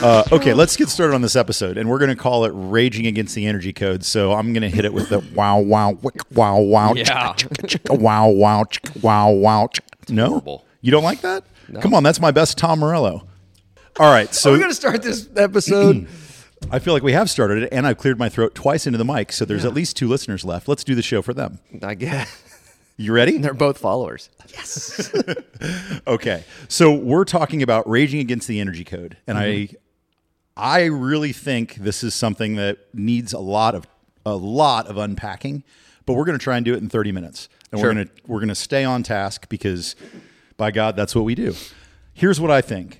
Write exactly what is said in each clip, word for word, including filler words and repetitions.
Uh, okay, let's get started on this episode, and we're going to call it Raging Against the Energy Code. So I'm going to hit it with the wow, wow, wick, wow, wow, Yeah. chicka, chicka, wow, wow, chicka, wow, wow. chicka. No? horrible. You don't like that? No. Come on, that's my best Tom Morello. All right, so We're going to start this episode. I feel like we have started it, and I've cleared my throat twice into the mic, so there's at least two listeners left. Let's do the show for them. I guess. You ready? They're both followers. Yes. Okay, so we're talking about Raging Against the Energy Code, and Mm-hmm. I I really think this is something that needs a lot of a lot of unpacking, but we're going to try and do it in thirty minutes, and Sure. we're going to we're going to stay on task because, by God, that's what we do. Here's what I think.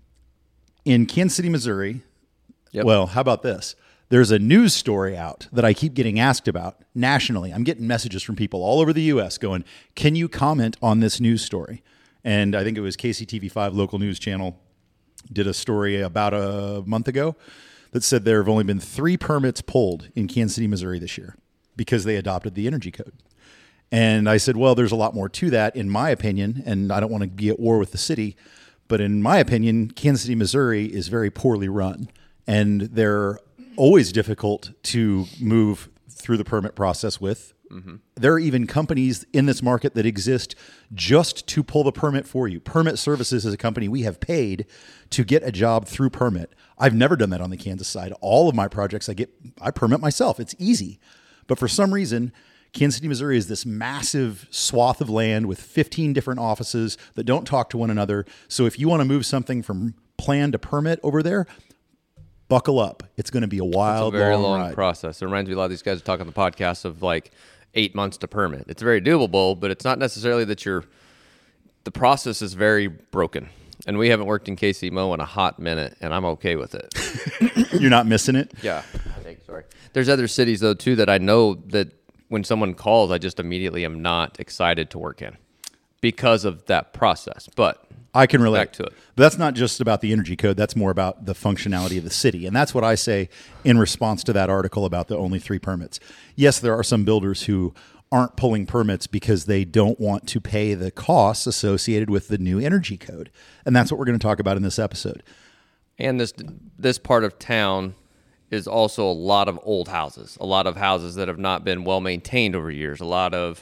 In Kansas City, Missouri, Yep. well, how about this? There's a news story out that I keep getting asked about nationally. I'm getting messages from people all over the U S going, can you comment on this news story? And I think it was K C T V five local news channel did a story about a month ago that said there have only been three permits pulled in Kansas City, Missouri this year because they adopted the energy code. And I said, well, there's a lot more to that, in my opinion, and I don't want to be at war with the city, but in my opinion, Kansas City, Missouri is very poorly run, and they're always difficult to move through the permit process with. Mm-hmm. There are even companies in this market that exist just to pull the permit for you. Permit Services is a company we have paid to get a job through permit. I've never done that on the Kansas side. All of my projects I get, I permit myself. It's easy. But for some reason, Kansas City, Missouri is this massive swath of land with fifteen different offices that don't talk to one another. So if you want to move something from plan to permit over there, buckle up. It's going to be a wild, It's a very long, long ride. process. It reminds me a lot of these guys talk on the podcast of like eight months to permit. It's very doable, but it's not necessarily that you're, the process is very broken. And we haven't worked in K C M O in a hot minute, and I'm okay with it. You're not missing it? Yeah, I think, sorry. There's other cities, though, too, that I know that when someone calls, I just immediately am not excited to work in because of that process. But I can relate back to it. But that's not just about the energy code. That's more about the functionality of the city. And that's what I say in response to that article about the only three permits. Yes, there are some builders who aren't pulling permits because they don't want to pay the costs associated with the new energy code. And that's what we're going to talk about in this episode. And this this part of town is also a lot of old houses, a lot of houses that have not been well maintained over years. A lot of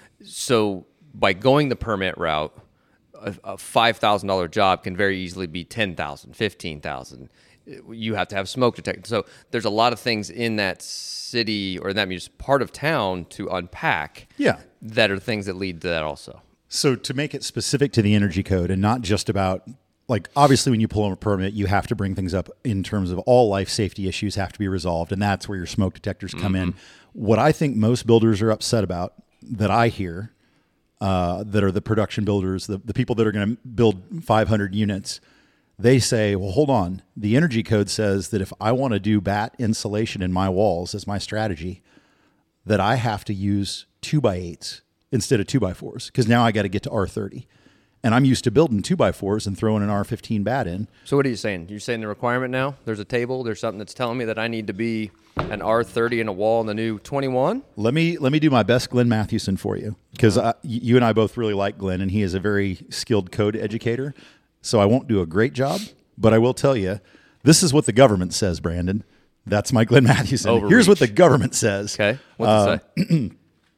so by going the permit route, a, a five thousand dollar job can very easily be ten thousand, fifteen thousand. You have to have smoke detectors. So there's a lot of things in that city or that means part of town to unpack. Yeah. That are things that lead to that also. So to make it specific to the energy code and not just about, like, obviously when you pull a permit, you have to bring things up in terms of all life safety issues have to be resolved. And that's where your smoke detectors come mm-hmm. in. What I think most builders are upset about that I hear uh, that are the production builders, the, the people that are going to build five hundred units, they say, well, hold on. The energy code says that if I want to do bat insulation in my walls as my strategy, that I have to use two by eights instead of two by fours because now I got to get to R thirty. And I'm used to building two by fours and throwing an R fifteen bat in. So what are you saying? You're saying the requirement now? There's a table. There's something that's telling me that I need to be an R thirty in a wall in the new twenty-one? Let me let me do my best Glenn Mathewson for you because uh, you and I both really like Glenn, and he is a very skilled code educator. So I won't do a great job, but I will tell you, this is what the government says, Brandon. That's my Glenn Mathewson. Overreach. Here's what the government says. Okay. What's uh, it say?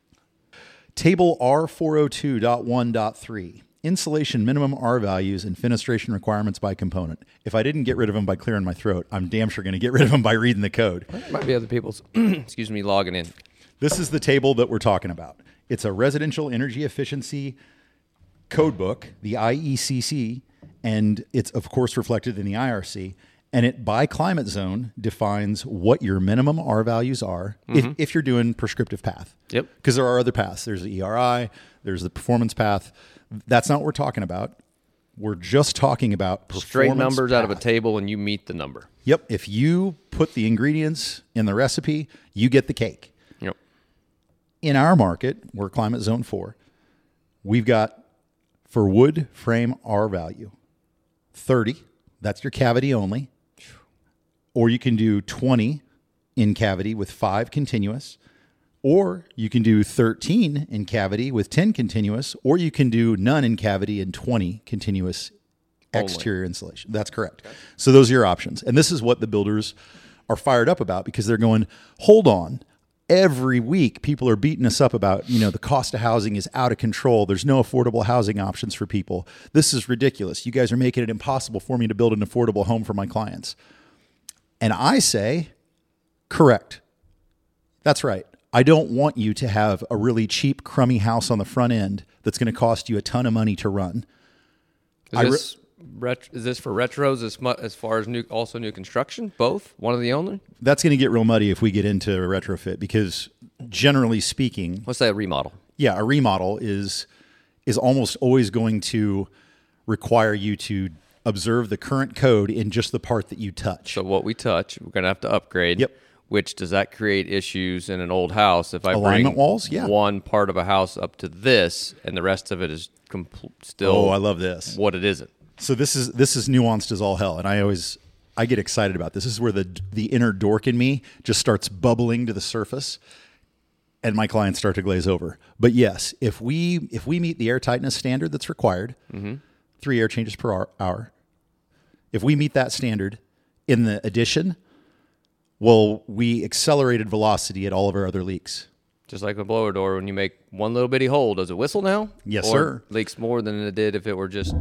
Table R four oh two point one point three. Insulation minimum R values and fenestration requirements by component. If I didn't get rid of them by clearing my throat, I'm damn sure going to get rid of them by reading the code. Might be other people's, excuse me, logging in. This is the table that we're talking about. It's a residential energy efficiency code book, the I E C C, and it's, of course, reflected in the I R C. And it, by climate zone, defines what your minimum R values are mm-hmm. if, if you're doing prescriptive path. Yep. Because there are other paths. There's the E R I, there's the performance path. That's not what we're talking about. We're just talking about performance Straight numbers path. Out of a table and you meet the number. Yep. If you put the ingredients in the recipe, you get the cake. Yep. In our market, we're climate zone four. We've got, for wood frame R value, thirty. That's your cavity only. Or you can do twenty in cavity with five continuous. Or you can do thirteen in cavity with ten continuous. Or you can do none in cavity and twenty continuous exterior insulation. That's correct. Okay. So those are your options. And this is what the builders are fired up about, because they're going, hold on. Every week, people are beating us up about, you know, the cost of housing is out of control. There's no affordable housing options for people. This is ridiculous. You guys are making it impossible for me to build an affordable home for my clients. And I say, correct. That's right. I don't want you to have a really cheap, crummy house on the front end that's going to cost you a ton of money to run. Is this, ret- is this for retros as, mu- as far as new, also new construction? Both? One or the only? That's going to get real muddy if we get into a retrofit, because generally speaking... Let's say a remodel. Yeah, a remodel is is almost always going to require you to observe the current code in just the part that you touch. So what we touch, we're going to have to upgrade. Yep. Which, does that create issues in an old house if I Alignment bring walls? Yeah. one part of a house up to this and the rest of it is compl- still Oh, I love this. what it isn't? So this is this is nuanced as all hell, and I always I get excited about this. This is where the the inner dork in me just starts bubbling to the surface, and my clients start to glaze over. But yes, if we if we meet the air tightness standard that's required, mm-hmm. three air changes per hour, hour, if we meet that standard in the addition, well, we accelerated velocity at all of our other leaks. Just like a blower door, when you make one little bitty hole, does it whistle now? Yes, or sir. Leaks more than it did if it were just...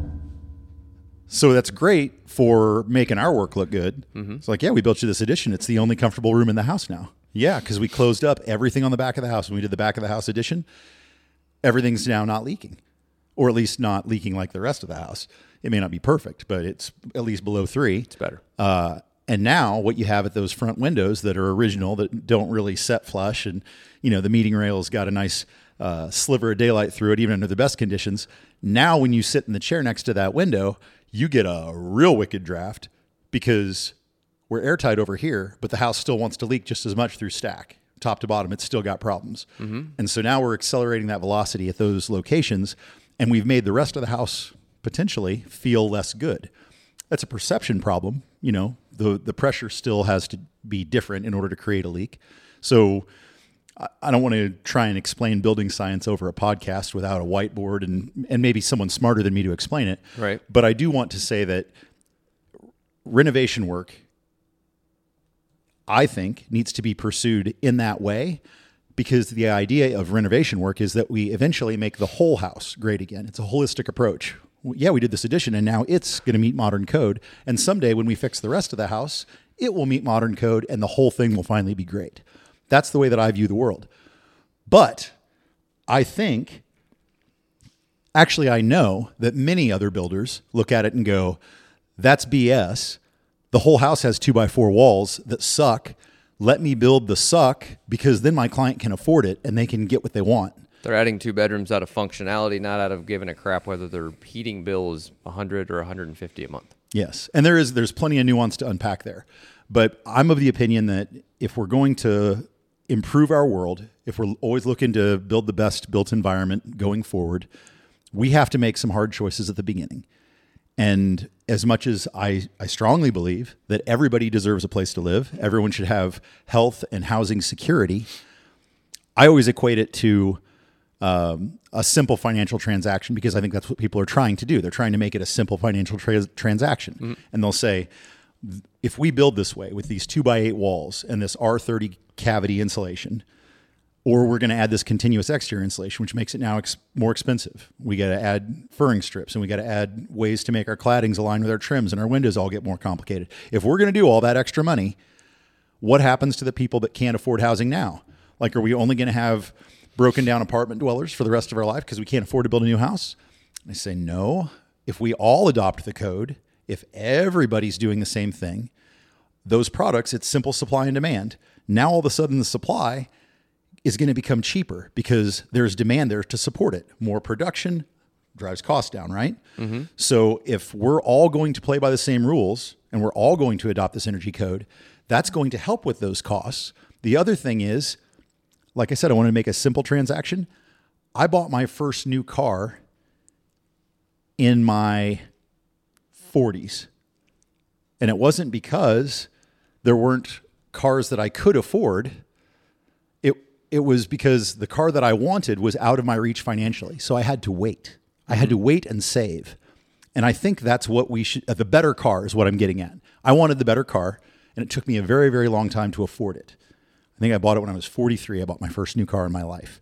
So that's great for making our work look good. Mm-hmm. It's like, yeah, we built you this addition. It's the only comfortable room in the house now. Yeah, because we closed up everything on the back of the house. When we did the back of the house addition, everything's now not leaking, or at least not leaking like the rest of the house. It may not be perfect, but it's at least below three. It's better. Uh, and now what you have at those front windows that are original, that don't really set flush, and you know the meeting rail's got a nice uh, sliver of daylight through it, even under the best conditions. Now when you sit in the chair next to that window, you get a real wicked draft, because we're airtight over here, but the house still wants to leak just as much through stack. Top to bottom, it's still got problems. Mm-hmm. And so now we're accelerating that velocity at those locations, and we've made the rest of the house potentially feel less good. That's a perception problem. You know, the, the pressure still has to be different in order to create a leak. So I don't want to try and explain building science over a podcast without a whiteboard and, and maybe someone smarter than me to explain it. Right. But I do want to say that renovation work, I think, needs to be pursued in that way, because the idea of renovation work is that we eventually make the whole house great again. It's a holistic approach. Yeah, we did this addition, and now it's going to meet modern code. And someday when we fix the rest of the house, it will meet modern code, and the whole thing will finally be great. That's the way that I view the world. But I think, actually, I know that many other builders look at it and go, that's B S. The whole house has two by four walls that suck. Let me build the suck, because then my client can afford it and they can get what they want. They're adding two bedrooms out of functionality, not out of giving a crap whether their heating bill is one hundred or one hundred fifty a month. Yes. And there is, there's plenty of nuance to unpack there. But I'm of the opinion that if we're going to improve our world, if we're always looking to build the best built environment going forward, we have to make some hard choices at the beginning. And as much as I, I strongly believe that everybody deserves a place to live, everyone should have health and housing security, I always equate it to um, a simple financial transaction, because I think that's what people are trying to do. They're trying to make it a simple financial tra- transaction. Mm-hmm. And they'll say, if we build this way with these two by eight walls and this R thirty cavity insulation, or we're going to add this continuous exterior insulation, which makes it now ex- more expensive. We got to add furring strips, and we got to add ways to make our claddings align with our trims, and our windows all get more complicated. If we're going to do all that extra money, what happens to the people that can't afford housing now? Like, are we only going to have broken down apartment dwellers for the rest of our life because we can't afford to build a new house? And I say, no. If we all adopt the code, if everybody's doing the same thing, those products, it's simple supply and demand. Now all of a sudden the supply is going to become cheaper because there's demand there to support it. More production drives costs down, right? Mm-hmm. So if we're all going to play by the same rules and we're all going to adopt this energy code, that's going to help with those costs. The other thing is, like I said, I want to make a simple transaction. I bought my first new car in my forties. And it wasn't because there weren't cars that I could afford. It it was because the car that I wanted was out of my reach financially. So I had to wait. Mm-hmm. I had to wait and save. And I think that's what we should, uh, the better car is what I'm getting at. I wanted the better car, and it took me a very, very long time to afford it. I think I bought it when I was forty-three. I bought my first new car in my life.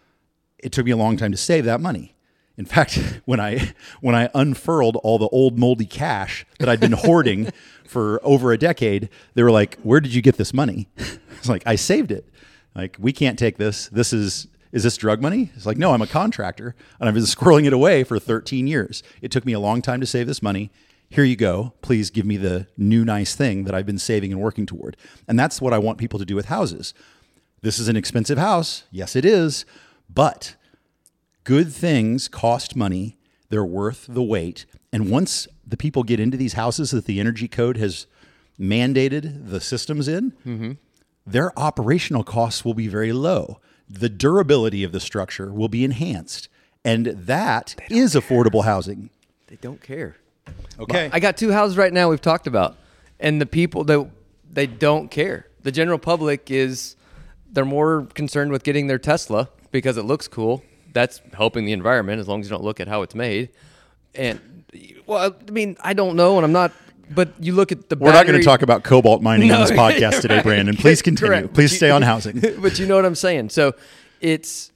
It took me a long time to save that money. In fact, when I when I unfurled all the old moldy cash that I'd been hoarding for over a decade, they were like, "Where did you get this money?" It's like, "I saved it. Like, we can't take this. This is is this drug money?" It's like, "No, I'm a contractor, and I've been squirreling it away for thirteen years. It took me a long time to save this money. Here you go. Please give me the new nice thing that I've been saving and working toward." And that's what I want people to do with houses. This is an expensive house. Yes, it is. But good things cost money. They're worth the wait. And once the people get into these houses that the energy code has mandated the systems in, mm-hmm. their operational costs will be very low. The durability of the structure will be enhanced. And that is care. affordable housing. They don't care. Okay. I got two houses right now we've talked about. And the people, that they don't care. The general public is, they're more concerned with getting their Tesla because it looks cool. That's helping the environment as long as you don't look at how it's made. And, well, I mean, I don't know, and I'm not, but you look at the We're battery, not going to talk about cobalt mining no, on this podcast today, Brandon. Please continue. Correct. Please stay on housing. But you know what I'm saying. So it's,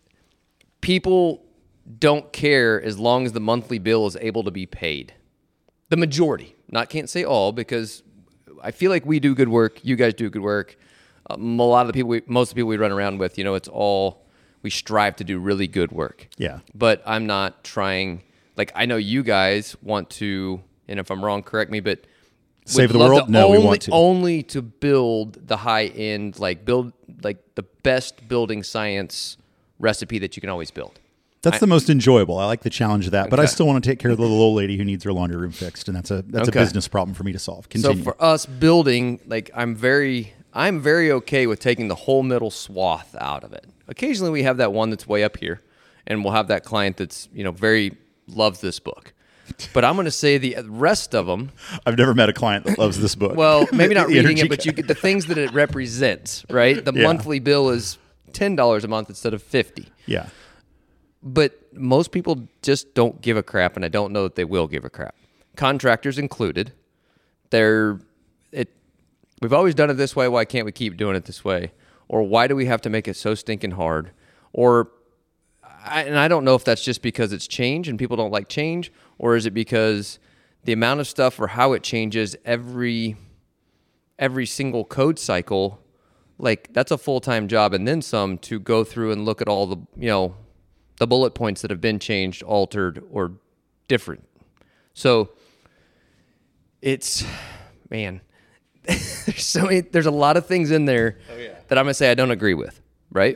people don't care as long as the monthly bill is able to be paid. The majority. Not can't say all, because I feel like we do good work. You guys do good work. Um, a lot of the people, we, most of the people we run around with, you know, it's all, we strive to do really good work. Yeah. But I'm not trying, like, I know you guys want to, and if I'm wrong, correct me, but save the world? No, only, we want to. Only to build the high end, like build like the best building science recipe that you can always build. That's I, the most enjoyable. I like the challenge of that, okay. But I still want to take care of the little lady who needs her laundry room fixed, and that's a that's okay. a business problem for me to solve. Continue. So for us building, like I'm very I'm very okay with taking the whole middle swath out of it. Occasionally we have that one that's way up here, and we'll have that client that's, you know, very loves this book. But I'm going to say the rest of them. I've never met a client that loves this book. Well, maybe not reading it, but you get the things that it represents, right? The yeah. monthly bill is ten dollars a month instead of fifty dollars. Yeah. But most people just don't give a crap, and I don't know that they will give a crap. Contractors included. They're it. We've always done it this way. Why can't we keep doing it this way? Or why do we have to make it so stinking hard? Or, I, and I don't know if that's just because it's change and people don't like change, or is it because the amount of stuff or how it changes every every single code cycle, like that's a full-time job and then some to go through and look at all the, you know, the bullet points that have been changed, altered, or different. So it's, man, there's so many, there's a lot of things in there oh, yeah. that I'm going to say I don't agree with, right?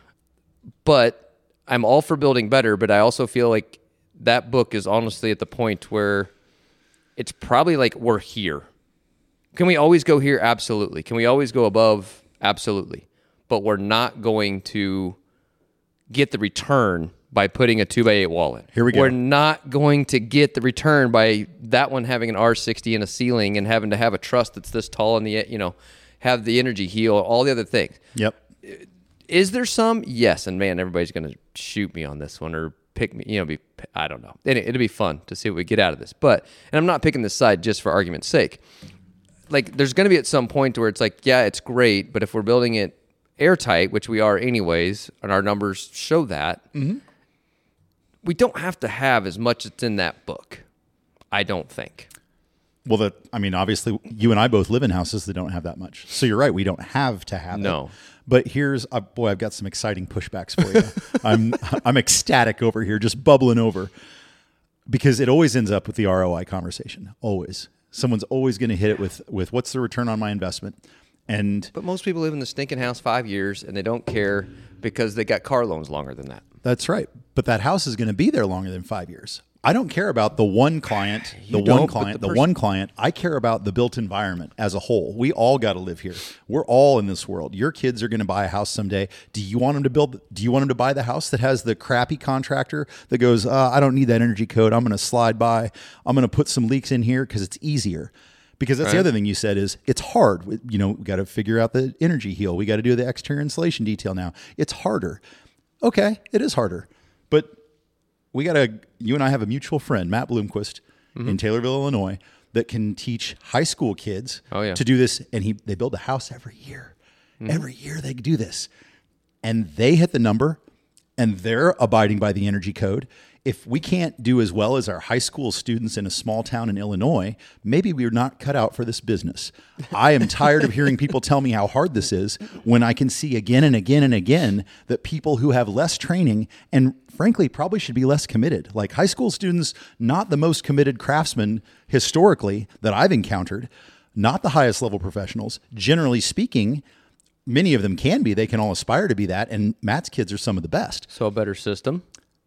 But I'm all for building better, but I also feel like that book is honestly at the point where it's probably like we're here. Can we always go here? Absolutely. Can we always go above? Absolutely. But we're not going to get the return by putting a two by eight wall in. Here we go. We're not going to get the return by that one having an R sixty and a ceiling and having to have a truss that's this tall and the, you know, have the energy heal, all the other things. Yep. Is there some? Yes. And man, everybody's going to shoot me on this one or pick me, you know, be, I don't know. It, it'll be fun to see what we get out of this. But, and I'm not picking this side just for argument's sake. Like, there's going to be at some point where it's like, yeah, it's great, but if we're building it airtight, which we are anyways, and our numbers show that, mm-hmm. we don't have to have as much that's in that book, I don't think. Well, that I mean, obviously, you and I both live in houses that don't have that much. So you're right, we don't have to have no. it. But here's, uh, boy, I've got some exciting pushbacks for you. I'm I'm ecstatic over here, just bubbling over, because it always ends up with the R O I conversation. Always, someone's always going to hit it with with what's the return on my investment. And but most people live in the stinking house five years and they don't care because they got car loans longer than that. That's right. But that house is going to be there longer than five years. I don't care about the one client, the one client, the, the one client. I care about the built environment as a whole. We all got to live here. We're all in this world. Your kids are going to buy a house someday. Do you want them to build? Do you want them to buy the house that has the crappy contractor that goes, uh, I don't need that energy code. I'm going to slide by. I'm going to put some leaks in here because it's easier. Because that's right. The other thing you said is it's hard. You know, we got to figure out the energy heal. We got to do the exterior insulation detail now. It's harder. Okay, it is harder. But we got to, you and I have a mutual friend, Matt Bloomquist, mm-hmm. in Taylorville, Illinois, that can teach high school kids oh, yeah. to do this. And he they build a house every year. Mm-hmm. Every year they do this. And they hit the number, and they're abiding by the energy code. If we can't do as well as our high school students in a small town in Illinois, maybe we're not cut out for this business. I am tired of hearing people tell me how hard this is when I can see again and again and again that people who have less training and frankly probably should be less committed, like high school students, not the most committed craftsmen historically that I've encountered, not the highest level professionals, generally speaking. Many of them can be. They can all aspire to be that. And Matt's kids are some of the best. So a better system?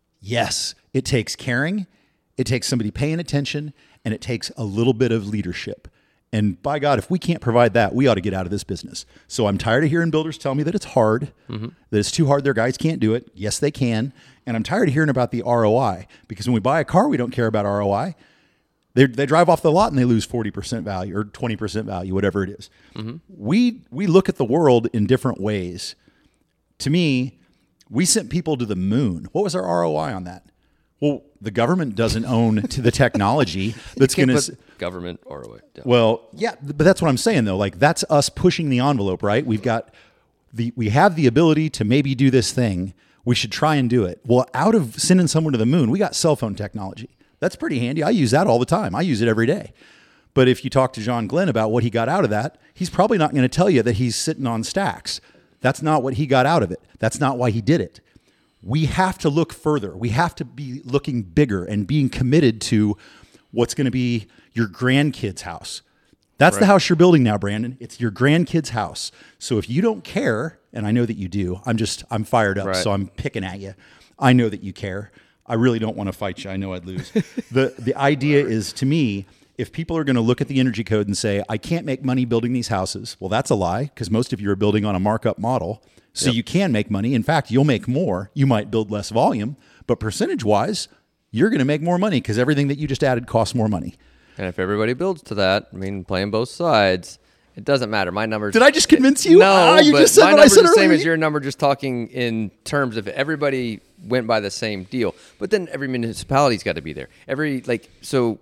Yes. It takes caring. It takes somebody paying attention. And it takes a little bit of leadership. And by God, if we can't provide that, we ought to get out of this business. So I'm tired of hearing builders tell me that it's hard, mm-hmm. that it's too hard. Their guys can't do it. Yes, they can. And I'm tired of hearing about the R O I. Because when we buy a car, we don't care about R O I. They they drive off the lot and they lose forty percent value or twenty percent value, whatever it is. Mm-hmm. We we look at the world in different ways. To me, we sent people to the moon. What was our R O I on that? Well, the government doesn't own to the technology that's going to government R O I. Yeah. Well, yeah, but that's what I'm saying though. Like that's us pushing the envelope, right? We've got the we have the ability to maybe do this thing. We should try and do it. Well, out of sending someone to the moon, we got cell phone technology. That's pretty handy. I use that all the time. I use it every day. But if you talk to John Glenn about what he got out of that, he's probably not going to tell you that he's sitting on stacks. That's not what he got out of it. That's not why he did it. We have to look further. We have to be looking bigger and being committed to what's going to be your grandkids' house. That's right. The house you're building now, Brandon. It's your grandkids' house. So if you don't care, and I know that you do, I'm just, I'm fired up, right. So I'm picking at you. I know that you care. I really don't want to fight you. I know I'd lose. the The idea is, to me, if people are going to look at the energy code and say, I can't make money building these houses, well, that's a lie, because most of you are building on a markup model. So yep. You can make money. In fact, you'll make more. You might build less volume, but percentage-wise, you're going to make more money because everything that you just added costs more money. And if everybody builds to that, I mean, playing both sides, it doesn't matter. My numbers. Did I just convince you? No, ah, you but just said my what number's I said the same earlier. as your number, just talking in terms of everybody went by the same deal. But then every municipality's got to be there. Every, like, so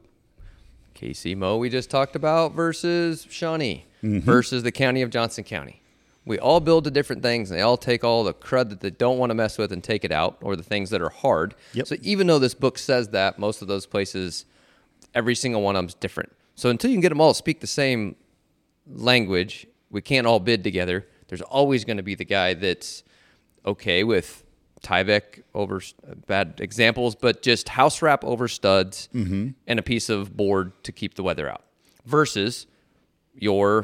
K C Mo we just talked about versus Shawnee mm-hmm. versus the county of Johnson County. We all build to different things, and they all take all the crud that they don't want to mess with and take it out, or the things that are hard. Yep. So even though this book says that, most of those places, every single one of them's different. So until you can get them all to speak the same language, we can't all bid together. There's always going to be the guy that's okay with Tyvek over, bad examples, but just house wrap over studs mm-hmm. and a piece of board to keep the weather out, versus your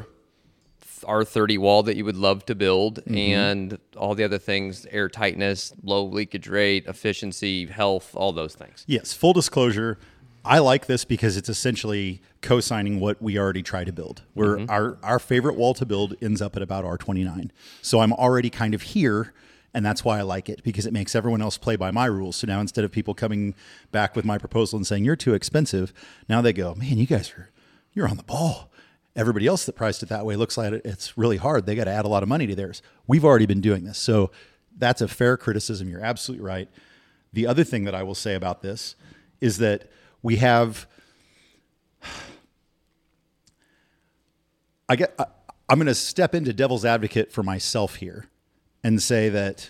R thirty wall that you would love to build mm-hmm. and all the other things, air tightness, low leakage rate, efficiency, health, all those things. Yes, full disclosure, I like this because it's essentially co-signing what we already try to build. Where mm-hmm. our, our favorite wall to build ends up at about R twenty-nine. So I'm already kind of here, and that's why I like it, because it makes everyone else play by my rules. So now instead of people coming back with my proposal and saying, you're too expensive, now they go, man, you guys are, you're on the ball. Everybody else that priced it that way looks like it's really hard. They got to add a lot of money to theirs. We've already been doing this. So that's a fair criticism. You're absolutely right. The other thing that I will say about this is that we have, I get, I, I'm going to step into devil's advocate for myself here and say that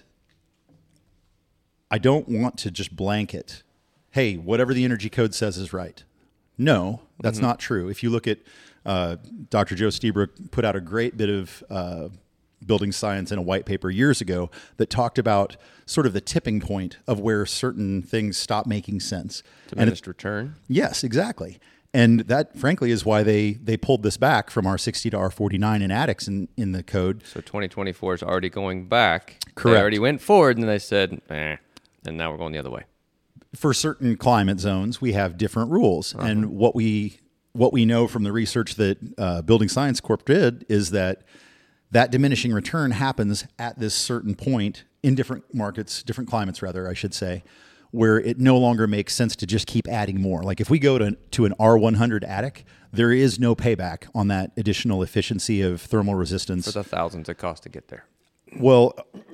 I don't want to just blanket, hey, whatever the energy code says is right. No, that's mm-hmm. not true. If you look at uh, Doctor Joe Stiebrook put out a great bit of uh, building science in a white paper years ago that talked about sort of the tipping point of where certain things stop making sense. Diminished return? Yes, exactly. And that, frankly, is why they they pulled this back from R sixty to R forty-nine in attics in, in the code. So twenty twenty-four is already going back. Correct. They already went forward, and they said, eh, and now we're going the other way. For certain climate zones, we have different rules. Uh-huh. And what we what we know from the research that uh, Building Science Corp did is that that diminishing return happens at this certain point in different markets, different climates, rather, I should say, where it no longer makes sense to just keep adding more. Like if we go to, to an R one hundred attic, there is no payback on that additional efficiency of thermal resistance. For the thousands it costs to get there. Well,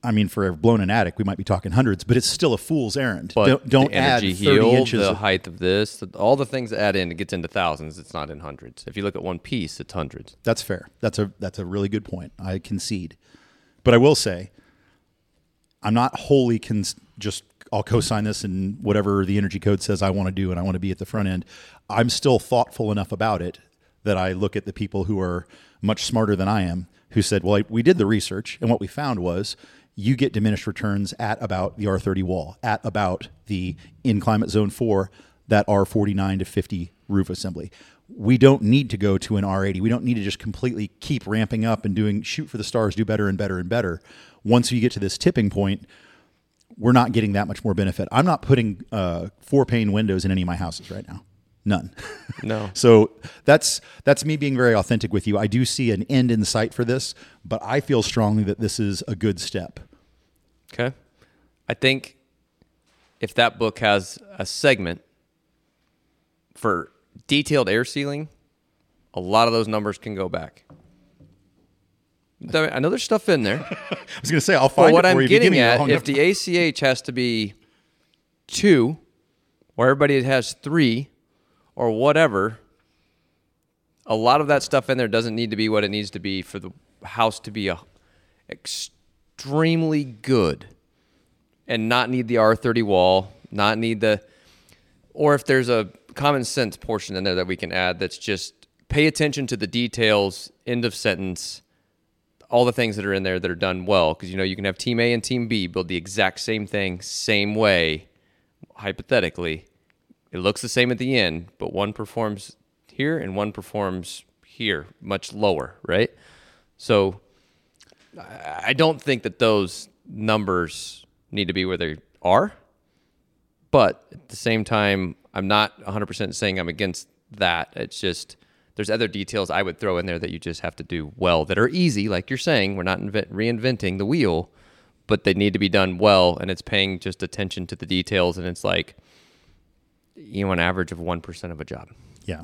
I mean, for a blown an attic, we might be talking hundreds, but it's still a fool's errand. But don't don't the add energy thirty heal, inches. the of, height of this, all the things that add in, it gets into thousands. It's not in hundreds. If you look at one piece, it's hundreds. That's fair. That's a that's a really good point. I concede, but I will say, I'm not wholly cons- just I'll co-sign this and whatever the energy code says I want to do, and I want to be at the front end. I'm still thoughtful enough about it that I look at the people who are much smarter than I am, who said, well, I, we did the research, and what we found was you get diminished returns at about the R thirty wall, at about the in climate zone four, that R forty-nine to fifty roof assembly. We don't need to go to an R eighty. We don't need to just completely keep ramping up and doing shoot for the stars, do better and better and better. Once you get to this tipping point, we're not getting that much more benefit. I'm not putting uh, four pane windows in any of my houses right now. None. No. So that's that's me being very authentic with you. I do see an end in sight for this, but I feel strongly that this is a good step. Okay. I think if that book has a segment for detailed air sealing, a lot of those numbers can go back. I know there's stuff in there. I was going to say, I'll find but what it for I'm you getting at, long if enough. the A C H has to be two, or everybody has three, or whatever, a lot of that stuff in there doesn't need to be what it needs to be for the house to be a extremely good and not need the R thirty wall, not need the, or if there's a common sense portion in there that we can add that's just pay attention to the details, end of sentence, all the things that are in there that are done well. Because, you know, you can have team A and team B build the exact same thing, same way, hypothetically. It looks the same at the end, but one performs here and one performs here, much lower, right? So I don't think that those numbers need to be where they are. But at the same time, I'm not one hundred percent saying I'm against that. It's just there's other details I would throw in there that you just have to do well that are easy. Like you're saying, we're not invent- reinventing the wheel, but they need to be done well, and it's paying just attention to the details, and it's like, you know, an average of one percent of a job. Yeah.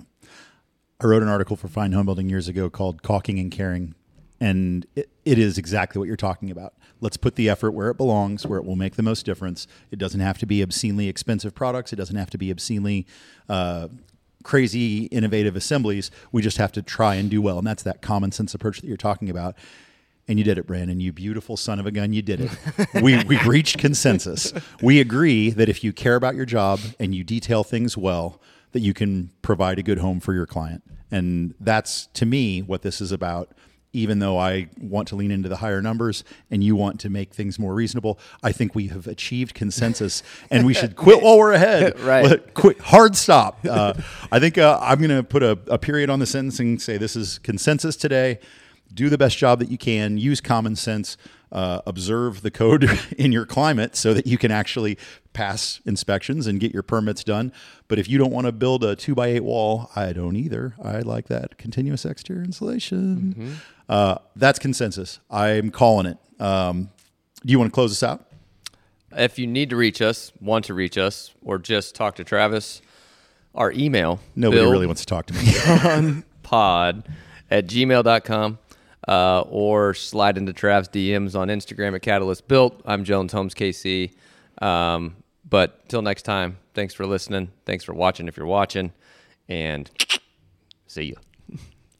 I wrote an article for Fine Home Building years ago called Caulking and Caring, and it, it is exactly what you're talking about. Let's put the effort where it belongs, where it will make the most difference. It doesn't have to be obscenely expensive products. It doesn't have to be obscenely uh, crazy, innovative assemblies. We just have to try and do well, and that's that common sense approach that you're talking about. And you did it, Brandon. You beautiful son of a gun. You did it. we we reached consensus. We agree that if you care about your job and you detail things well, that you can provide a good home for your client. And that's, to me, what this is about. Even though I want to lean into the higher numbers and you want to make things more reasonable, I think we have achieved consensus, and we should quit while we're ahead. Right. Let- quit. Hard stop. Uh, I think uh, I'm going to put a, a period on the sentence and say this is consensus today. Do the best job that you can. Use common sense. Uh, observe the code in your climate so that you can actually pass inspections and get your permits done. But if you don't want to build a two by eight wall, I don't either. I like that continuous exterior insulation. Mm-hmm. Uh, that's consensus. I'm calling it. Um, do you want to close this out? If you need to reach us, want to reach us, or just talk to Travis, our email. Nobody really wants to talk to me. pod at gmail dot com. Uh, or slide into Trav's D Ms on Instagram at Catalyst Built. I'm Jones Homes K C. Um, but till next time, thanks for listening. Thanks for watching if you're watching. And see you.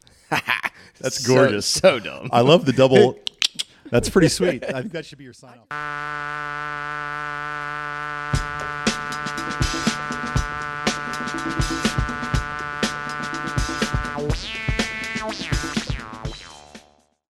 That's gorgeous. So, so dumb. I love the double. That's pretty sweet. I think that should be your sign off.